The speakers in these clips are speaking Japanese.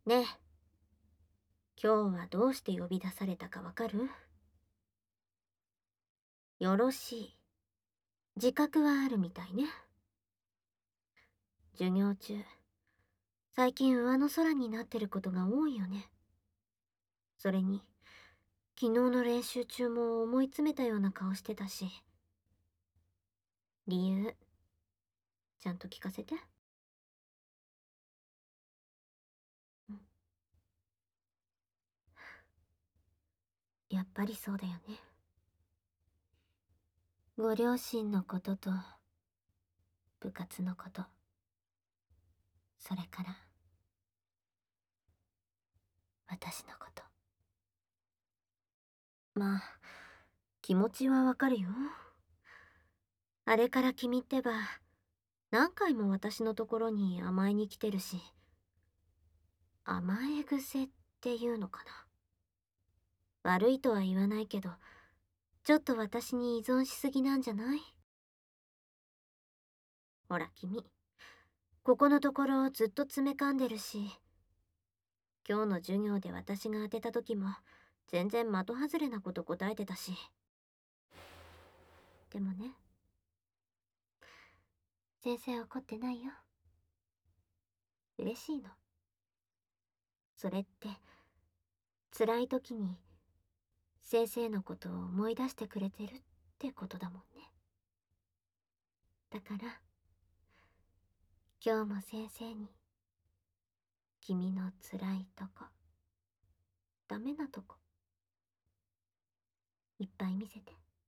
ねえ、今日はどうして呼び出されたかわかる？よろしい。自覚はあるみたいね。授業中、最近上の空になってることが多いよね。それに、昨日の練習中も思い詰めたような顔してたし。理由、ちゃんと聞かせて。うん、やっぱりそうだよね。ご両親のことと、部活のこと、それから、私のこと。まあ、気持ちはわかるよ。あれから君ってば、何回も私のところに甘えに来てるし、甘え癖っていうのかな。悪いとは言わないけど、ちょっと私に依存しすぎなんじゃない？ほら君、ここのところずっと詰め噛んでるし、今日の授業で私が当てた時も、全然的外れなこと答えてたし。でもね、先生怒ってないよ。嬉しいの。それって、辛い時に先生のことを思い出してくれてるってことだもんね。だから、今日も先生に、君の辛いとこ、ダメなとこ、いっぱい見せて。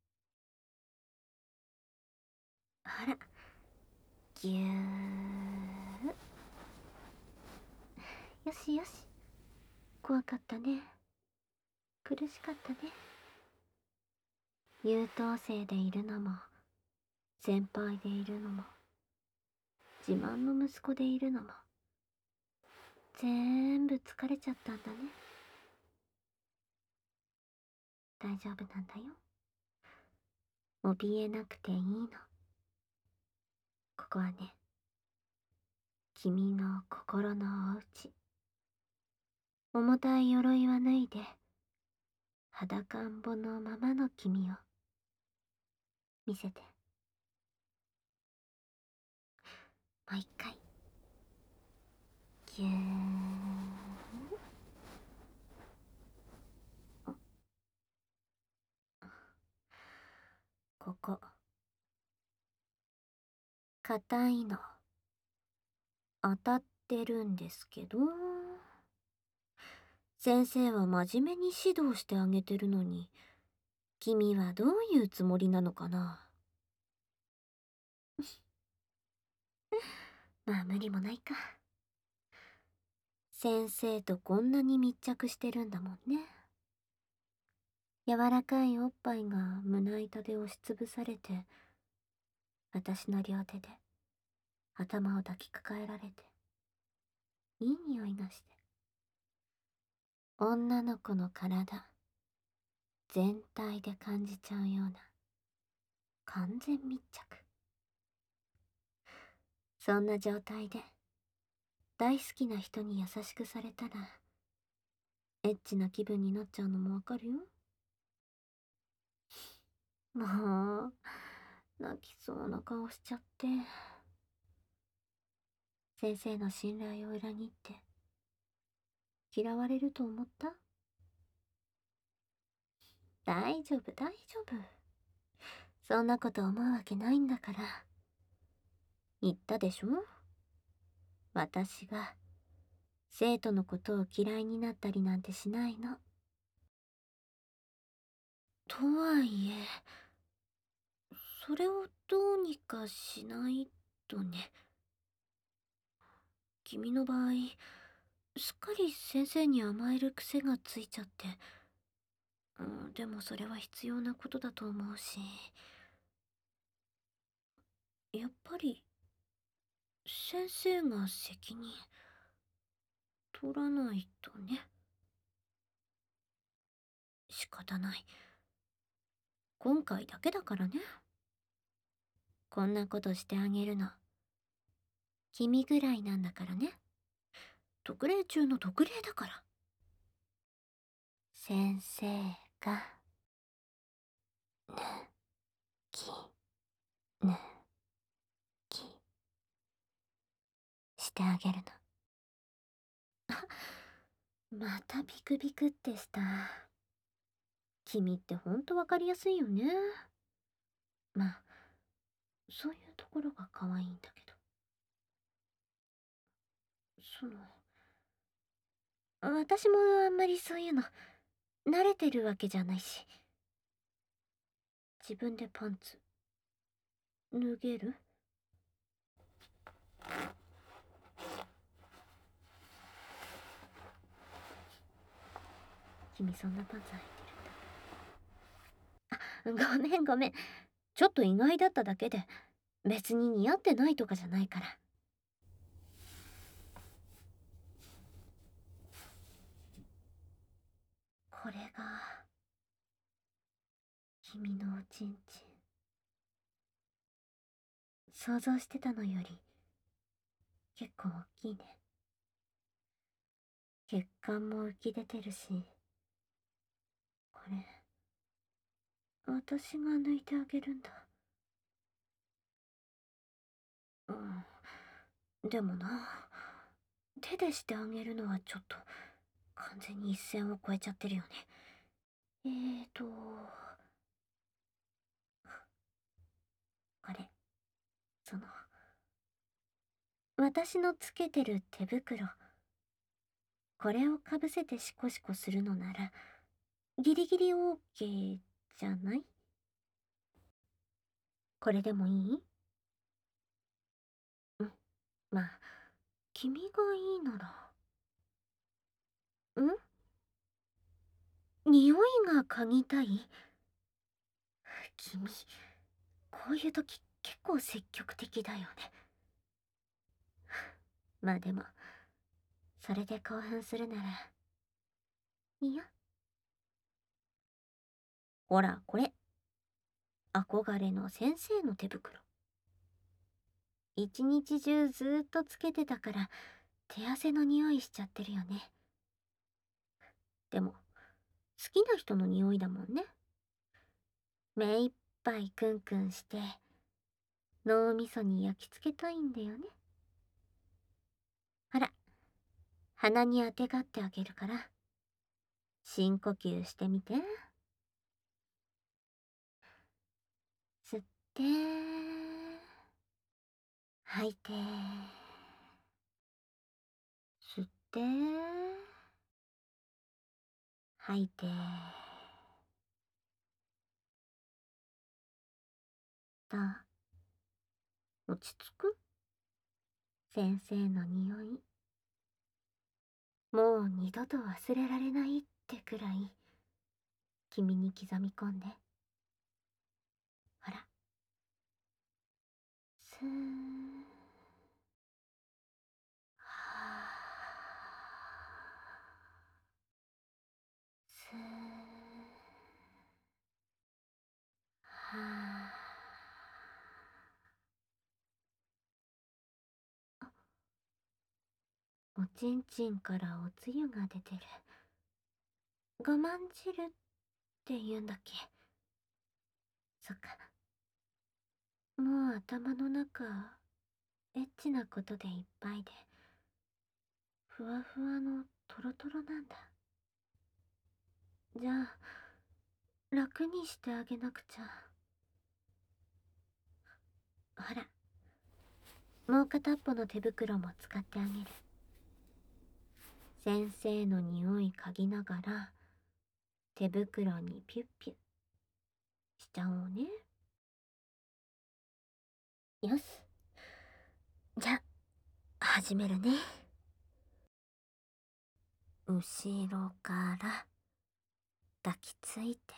あら、ぎゅー。よしよし。怖かったね。苦しかったね。優等生でいるのも、先輩でいるのも、自慢の息子でいるのも、全部疲れちゃったんだね。大丈夫なんだよ。怯えなくていいの。ここはね、君の心のお家。重たい鎧は脱いで、裸んぼのままの君を見せて。もう一回。ぎゅー。ここ、硬いの。当たってるんですけど。先生は真面目に指導してあげてるのに、君はどういうつもりなのかな。まあ無理もないか。先生とこんなに密着してるんだもんね。柔らかいおっぱいが胸板で押しつぶされて、私の両手で頭を抱きかかえられて、いい匂いがして。女の子の体、全体で感じちゃうような、完全密着。そんな状態で、大好きな人に優しくされたら、エッチな気分になっちゃうのもわかるよ。もう、泣きそうな顔しちゃって。先生の信頼を裏切って、嫌われると思った？大丈夫、大丈夫。そんなこと思うわけないんだから。言ったでしょ？私が、生徒のことを嫌いになったりなんてしないの。とはいえ、それをどうにかしないとね。君の場合、すっかり先生に甘える癖がついちゃって。でもそれは必要なことだと思うし。やっぱり、先生が責任取らないとね。仕方ない。今回だけだからね。こんなことしてあげるの。君ぐらいなんだからね。 特例中の特例だから。先生が、き、ぬ、き、してあげるの。またビクビクってした。君ってほんとわかりやすいよね。まあ、そういうところが可愛いんだけど。私もあんまりそういうの、慣れてるわけじゃないし。自分でパンツ、脱げる？君そんなパンツ履いてるんだ。ごめんごめん。ちょっと意外だっただけで、別に似合ってないとかじゃないから。これが、君のおちんちん。想像してたのより、結構大きいね。血管も浮き出てるし、これ、私が抜いてあげるんだ。でもな、手でしてあげるのはちょっと、完全に一線を越えちゃってるよね。これ、その、私のつけてる手袋。これをかぶせてシコシコするのなら、ギリギリ OK じゃない？これでもいい？うん、まあ、君がいいなら。匂いが嗅ぎたい？君、こういう時結構積極的だよね。まあでも、それで興奮するなら、いいよ。ほら、これ。憧れの先生の手袋。一日中ずーっとつけてたから、手汗の匂いしちゃってるよね。でも、好きな人の匂いだもんね。目いっぱいクンクンして、脳みそに焼き付けたいんだよね。ほら、鼻にあてがってあげるから、深呼吸してみて。吸って、吐いて、吸って、吐いて。どう？落ち着く？先生の匂い。もう二度と忘れられないってくらい、君に刻み込んで。ほら。スー。はー。スー。はー。おちんちんからおつゆが出てる。我慢汁って言うんだっけ？そっか。もう頭の中、エッチなことでいっぱいで、ふわふわのトロトロなんだ。じゃあ、楽にしてあげなくちゃ。ほら、もう片っぽの手袋も使ってあげる。先生の匂い嗅ぎながら、手袋にピュッピュッしちゃおうね。よし。じゃあ、始めるね。後ろから抱きついて、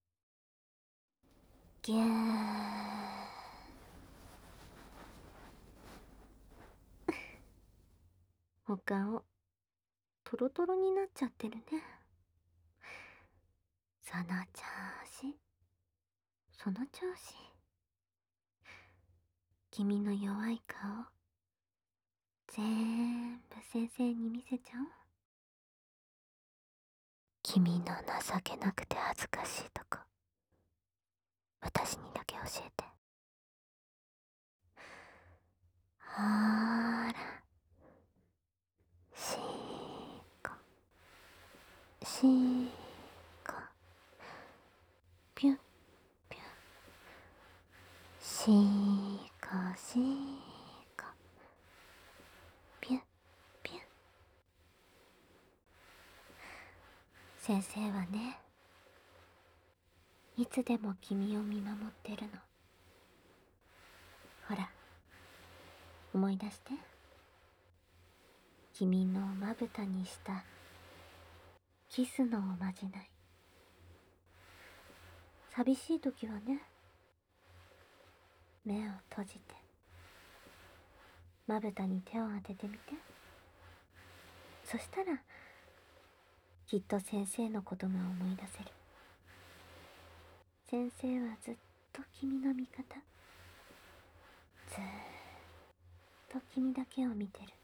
ぎゅー。お顔、トロトロになっちゃってるね。その調子、その調子。君の弱い顔、 全部先生に見せちゃおう。君の情けなくて恥ずかしいとこ、私にだけ教えて。ほーら、しーこ、しーこ、ぴゅんぴゅん、しーこしーこ、ぴゅんぴゅん。先生はね、いつでも君を見守ってるの。ほら、思い出して。君のまぶたにしたキスのおまじない。寂しい時はね、目を閉じてまぶたに手を当ててみて。そしたらきっと先生のことが思い出せる。先生はずっと君の味方。ずーっと君だけを見てる。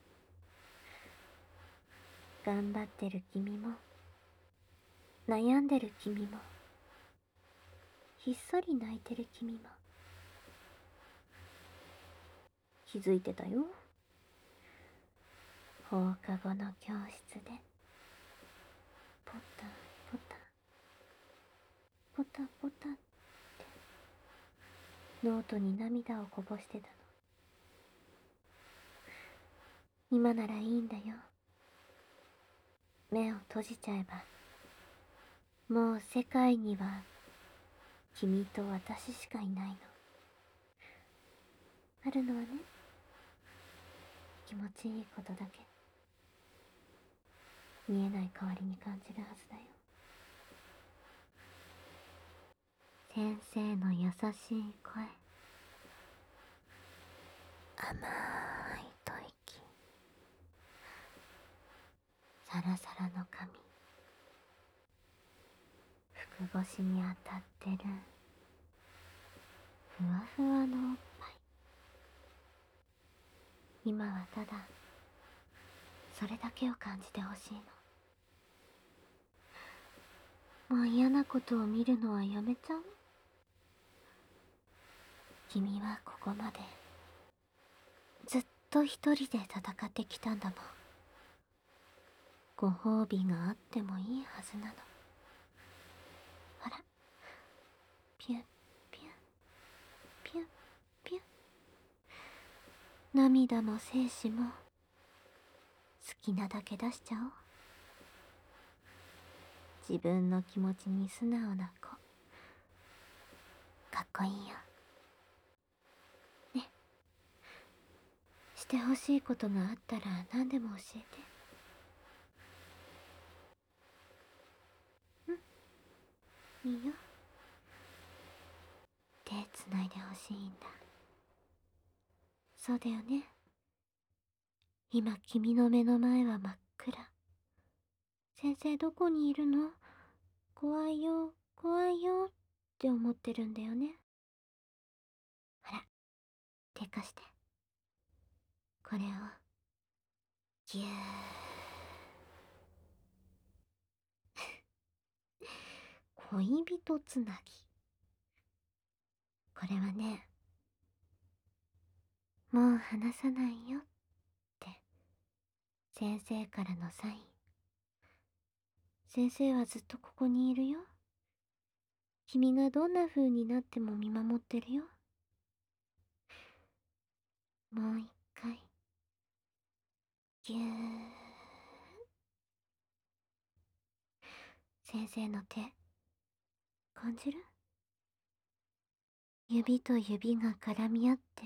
頑張ってる君も、悩んでる君も、ひっそり泣いてる君も。気づいてたよ。放課後の教室でポタポタポタポタってノートに涙をこぼしてたの。今ならいいんだよ。目を閉じちゃえばもう世界には君と私しかいないの。あるのはね、気持ちいいことだけ。見えない代わりに感じるはずだよ。先生の優しい声、甘い吐息、サラサラの髪、服越しに当たってるふわふわのおっぱい。今はただそれだけを感じてほしいの。もう嫌なことを見るのはやめちゃう？君はここまでずっと一人で戦ってきたんだもん。ご褒美があってもいいはずなの。ほら、ピュッピュッピュッピュッ。涙も精子も好きなだけ出しちゃおう。自分の気持ちに素直な子、かっこいいよね。してほしいことがあったら何でも教えて。いいよ。手つないでほしいんだ。そうだよね。今君の目の前は真っ暗。先生どこにいるの？怖いよ怖いよって思ってるんだよね。ほら、手貸して。これをぎゅー。恋人つなぎ。これはね、もう離さないよって先生からのサイン。先生はずっとここにいるよ。君がどんな風になっても見守ってるよ。もう一回ぎゅー。先生の手感じる？指と指が絡み合って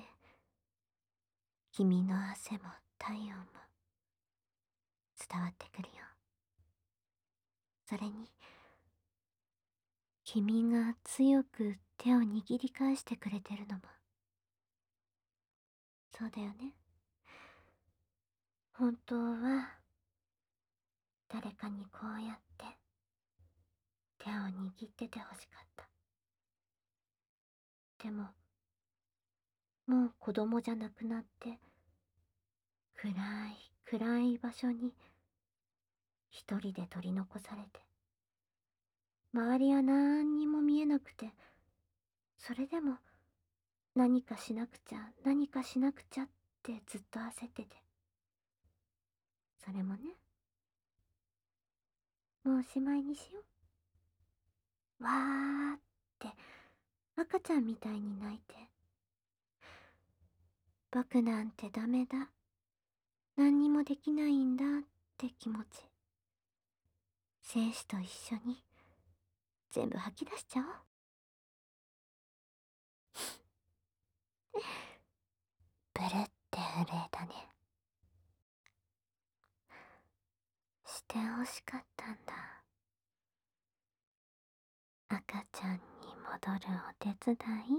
君の汗も体温も伝わってくるよ。それに君が強く手を握り返してくれてるのも。そうだよね。本当は誰かにこうやって手を握っててほしかった。でももう子供じゃなくなって暗い暗い場所に一人で取り残されて、周りは何にも見えなくて、それでも何かしなくちゃ何かしなくちゃってずっと焦ってて、それもね、もうおしまいにしよう。わーって赤ちゃんみたいに泣いて、僕なんてダメだ、何にもできないんだって気持ち、精子と一緒に全部吐き出しちゃおう。ブルって震えたね。して欲しかったんだ。赤ちゃんに戻るお手伝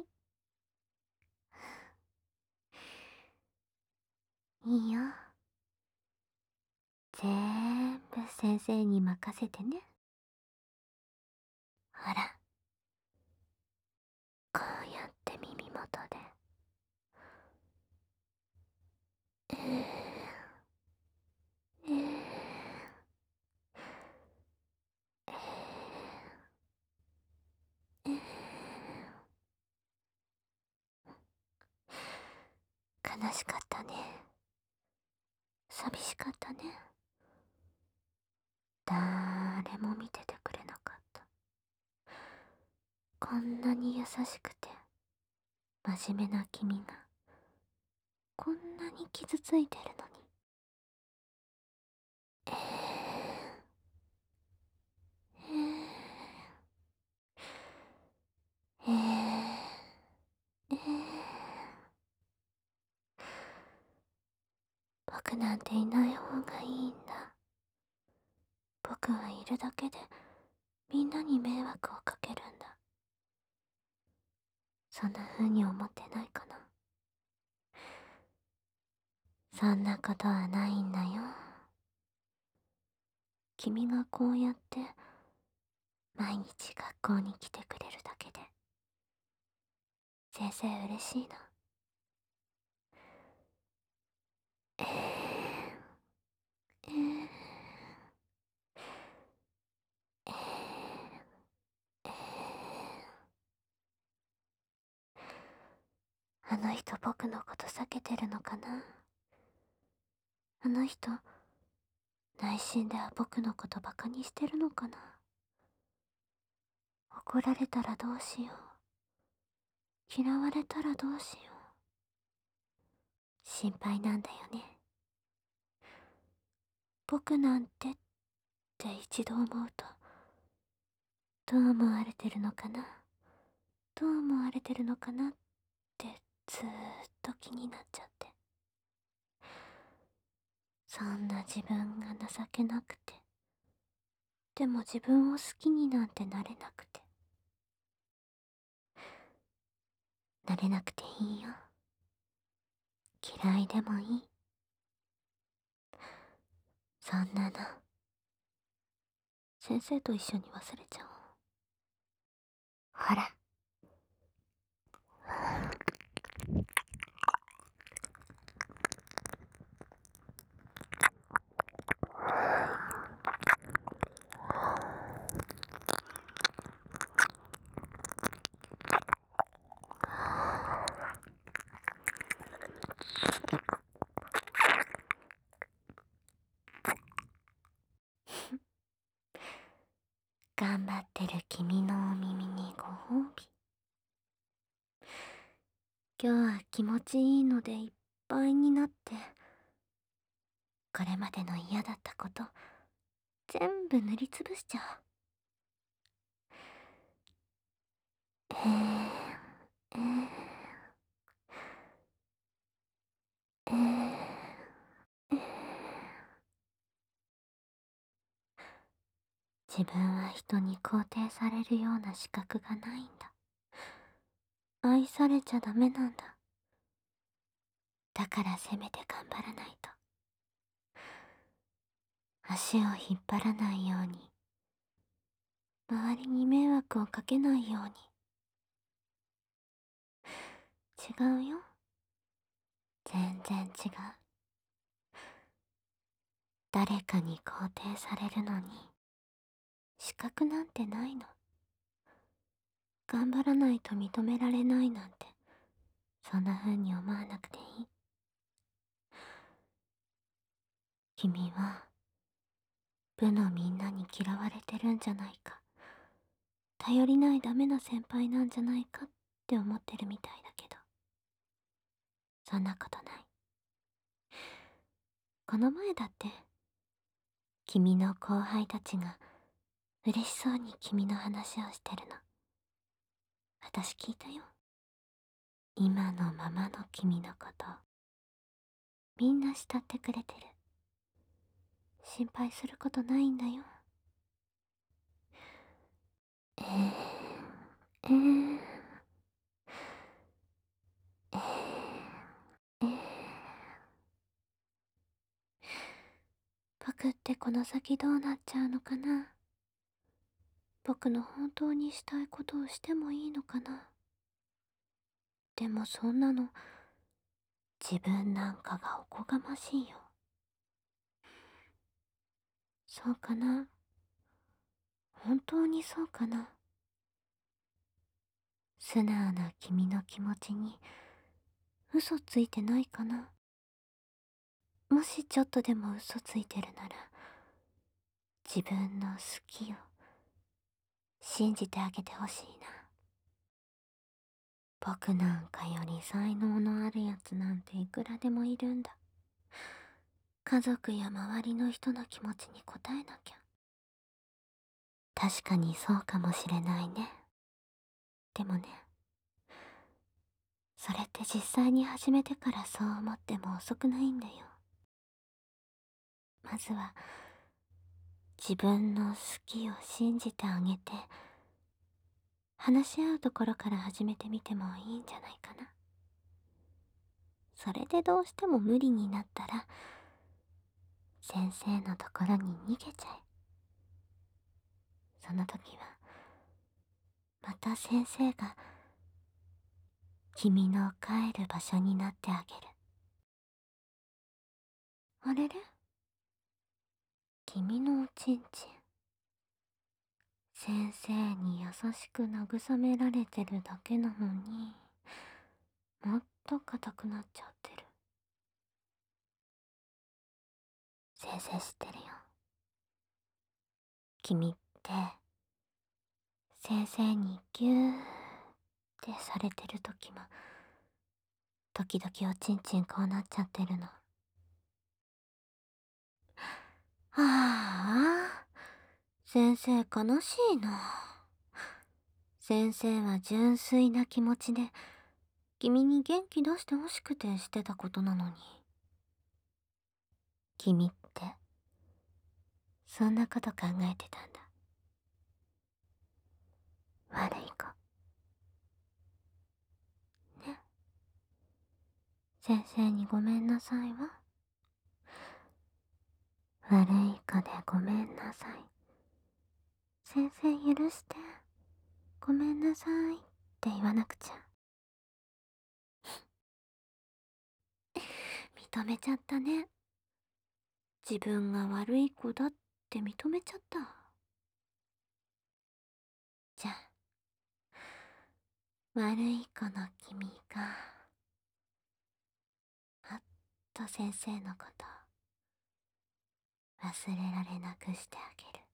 い？いいよ。全部先生に任せてね。ほら、こうやって耳元で。悲しかったね。寂しかったね。誰も見ててくれなかった。こんなに優しくて真面目な君がこんなに傷ついてるのに。えー、えー、えー、えー、僕なんていない方がいいんだ。僕はいるだけでみんなに迷惑をかけるんだ。そんな風に思ってないかな。そんなことはないんだよ。君がこうやって毎日学校に来てくれるだけで先生嬉しいの。えー、えー、えー、えー、あの人僕のこと避けてるのかな。あの人内心では僕のことバカにしてるのかな。怒られたらどうしよう、嫌われたらどうしよう、心配なんだよね。僕なんてって一度思うと、どう思われてるのかな、どう思われてるのかなってずーっと気になっちゃって。そんな自分が情けなくて、でも自分を好きになんてなれなくて。なれなくていいよ。嫌いでもいい。そんなの先生と一緒に忘れちゃおう。ほら。頑張ってる君のお耳にご褒美。今日は気持ちいいのでいっぱいになって、これまでの嫌だったこと全部塗りつぶしちゃおう。えー、えー、自分は人に肯定されるような資格がないんだ。愛されちゃダメなんだ。だからせめて頑張らないと。足を引っ張らないように、周りに迷惑をかけないように。違うよ。全然違う。 誰かに肯定されるのに資格なんてないの。頑張らないと認められないなんて、そんな風に思わなくていい。君は部のみんなに嫌われてるんじゃないか、頼りないダメな先輩なんじゃないかって思ってるみたいだけど、そんなことない。この前だって君の後輩たちが嬉しそうに君の話をしてるの、私聞いたよ。今のままの君のことみんな慕ってくれてる。心配することないんだよ。えー、えー、えー、えー、僕ってこの先どうなっちゃうのかな。僕の本当にしたいことをしてもいいのかな。でもそんなの自分なんかがおこがましいよ。そうかな。本当にそうかな。素直な君の気持ちに嘘ついてないかな。もしちょっとでも嘘ついてるなら、自分の好きを信じてあげてほしいな。僕なんかより才能のあるやつなんていくらでもいるんだ。家族や周りの人の気持ちに応えなきゃ。確かにそうかもしれないね。でもね、それって実際に始めてからそう思っても遅くないんだよ。まずは自分の好きを信じてあげて、話し合うところから始めてみてもいいんじゃないかな。それでどうしても無理になったら、先生のところに逃げちゃえ。その時は、また先生が君の帰る場所になってあげる。あれれ、君のおちんちん。先生に優しく慰められてるだけなのに、もっと硬くなっちゃってる。先生知ってるよ。君って先生にギューってされてる時も時々おちんちんこうなっちゃってるの。はあ、先生悲しいな。先生は純粋な気持ちで君に元気出してほしくてしてたことなのに。君ってそんなこと考えてたんだ。悪い子ね。先生にごめんなさいは。悪い子でごめんなさい。先生許して。ごめんなさいって言わなくちゃ。認めちゃったね。自分が悪い子だって認めちゃった。じゃあ、悪い子の君が、もっと先生のこと忘れられなくしてあげる。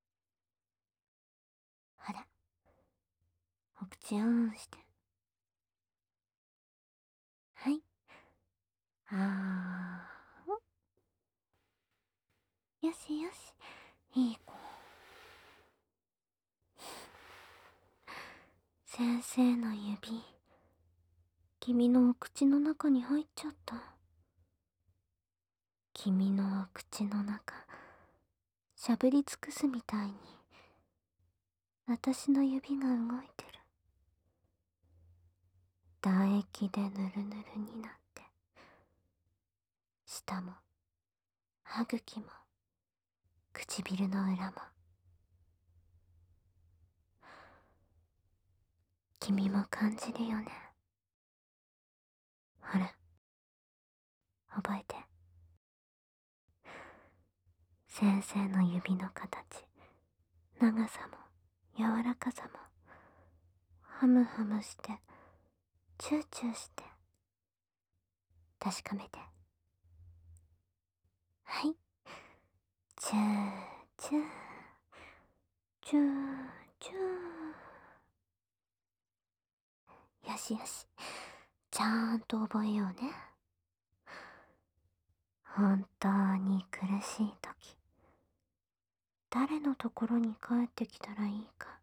ほら、お口オンして。はい。あー。よしよし。いい子。先生の指、君のお口の中に入っちゃった。君のお口の中、しゃぶり尽くすみたいに、私の指が動いてる。唾液でぬるぬるになって、舌も、歯茎も、唇の裏も。君も感じるよね。ほら、覚えて。 先生の指の形、長さも柔らかさもハムハムしてチューチューして確かめて。はい、チューチューチューチュー。よしよし、ちゃんと覚えようね。本当に苦しい時、誰のところに帰ってきたらいいか、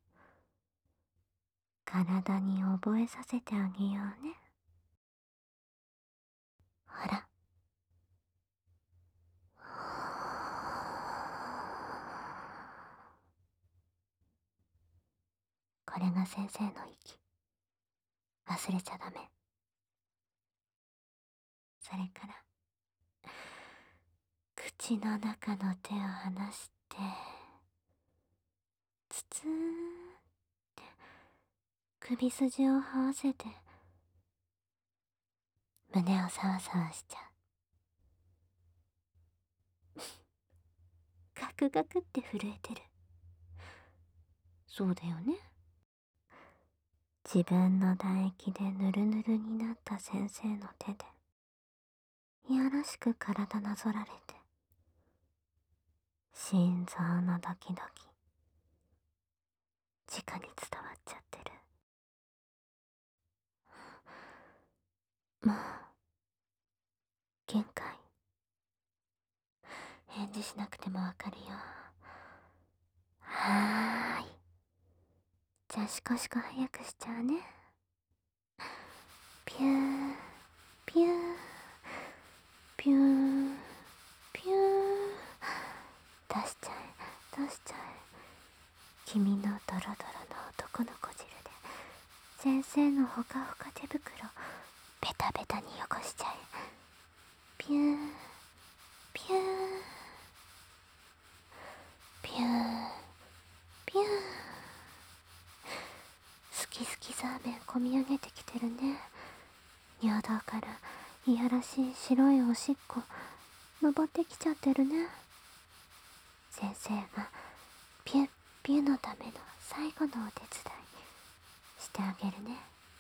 体に覚えさせてあげようね。ほら。これが先生の息。忘れちゃダメ。それから口の中の手を離してつつーって首筋を這わせて胸をサワサワしちゃう。ガクガクって震えてる。そうだよね。自分の唾液でヌルヌルになった先生の手でいやらしく体なぞられて、心臓のドキドキ直に伝わっちゃってる。もう限界。返事しなくてもわかるよ。はーい。じゃあシコシコ早くしちゃうね。ピューピューピューピュー。出しちゃえ出しちゃえ。君のドロドロの男の子汁で先生のほかほか手袋ベタベタに汚しちゃえ。ピューピューピューピュー。好き好きザーメンこみ上げてきてるね。尿道からいやらしい白いおしっこ登ってきちゃってるね。先生がピュッピュのための最後のお手伝いしてあげるね。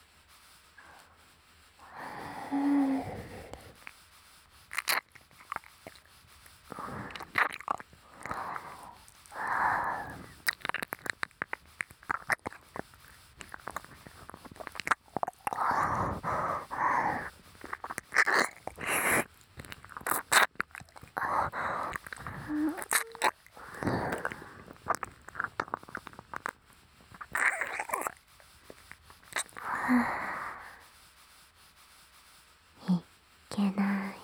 いけないんだ。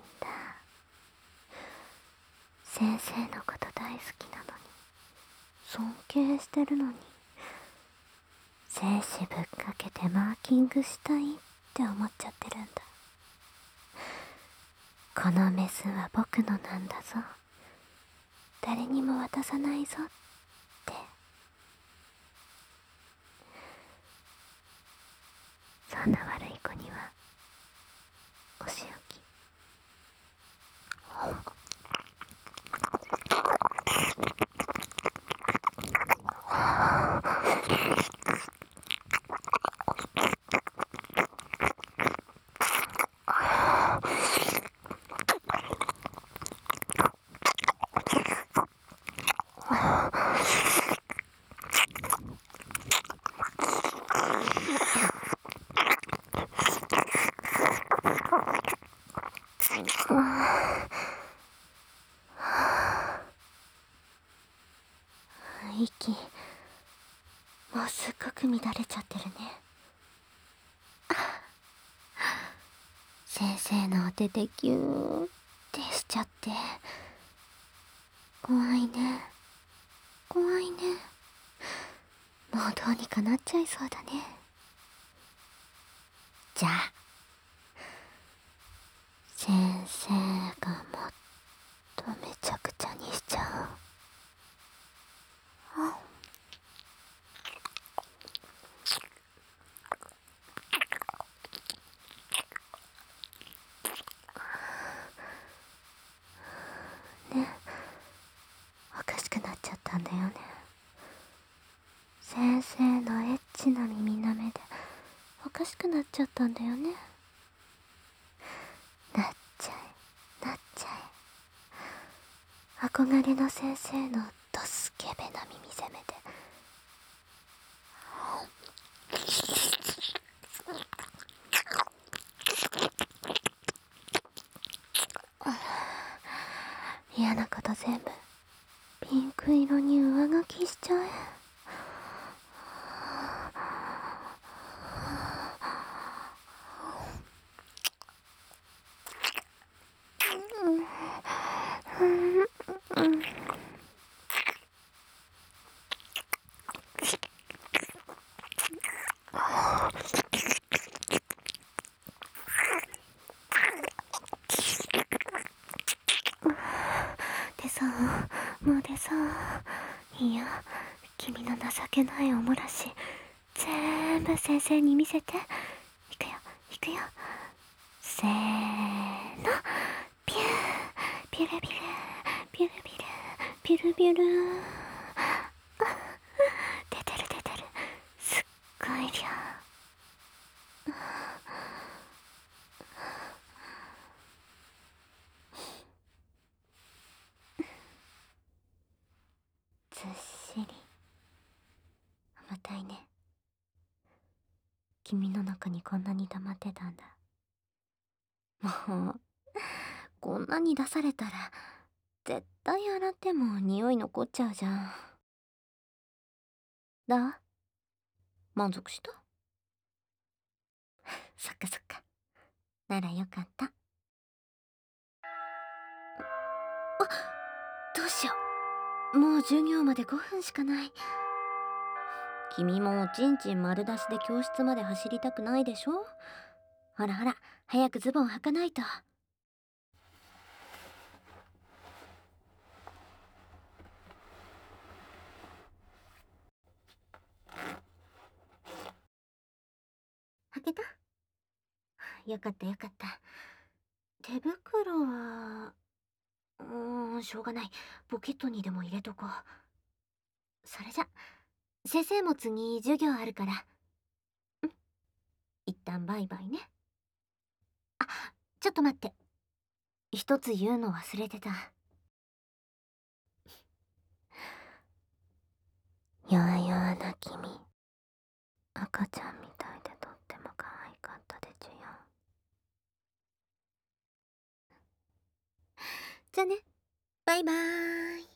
先生のこと大好きなのに、尊敬してるのに、精子ぶっかけてマーキングしたいって思っちゃってるんだ。このメスは僕のなんだぞ、誰にも渡さないぞって。そんな悪い子にはお仕置き。息もうすっごく乱れちゃってるね。先生のお手でギューってしちゃって、怖いね怖いね。もうどうにかなっちゃいそうだね。じゃあ先生がもっとめちゃくちゃにしちゃう。ね、 ゃったんだよね。先生のエッチな耳なめでおかしくなっちゃったんだよね。なっちゃえ、なっちゃえ。憧れの先生のドスケベな耳攻めで。嫌なこと全部ピンク色に上書きしちゃえ。でさ、もうでさ、いや、君の情けないおもらし全部先生に見せて。いくよいくよ、せーの、ピュー、ピュルピュルピュルピュルピュルピュル。出てる出てる、すっごい量。ずっしり重たいね。君の中にこんなに溜まってたんだ。もうこんなに出されたら絶対洗っても匂い残っちゃうじゃん。どう？満足した？そっかそっか、ならよかった。あ、どうしよう、もう授業まで5分しかない。君もおちんちん丸出しで教室まで走りたくないでしょ。ほらほら、早くズボン履かないと。履けた？よかったよかった。手袋はしょうがない、ポケットにでも入れとこう。それじゃ先生も次授業あるから、一旦バイバイね。あ、ちょっと待って、一つ言うの忘れてた。弱々な君、赤ちゃんみたいでとっても可愛かったでちゅよ。じゃあね、バイバーイ。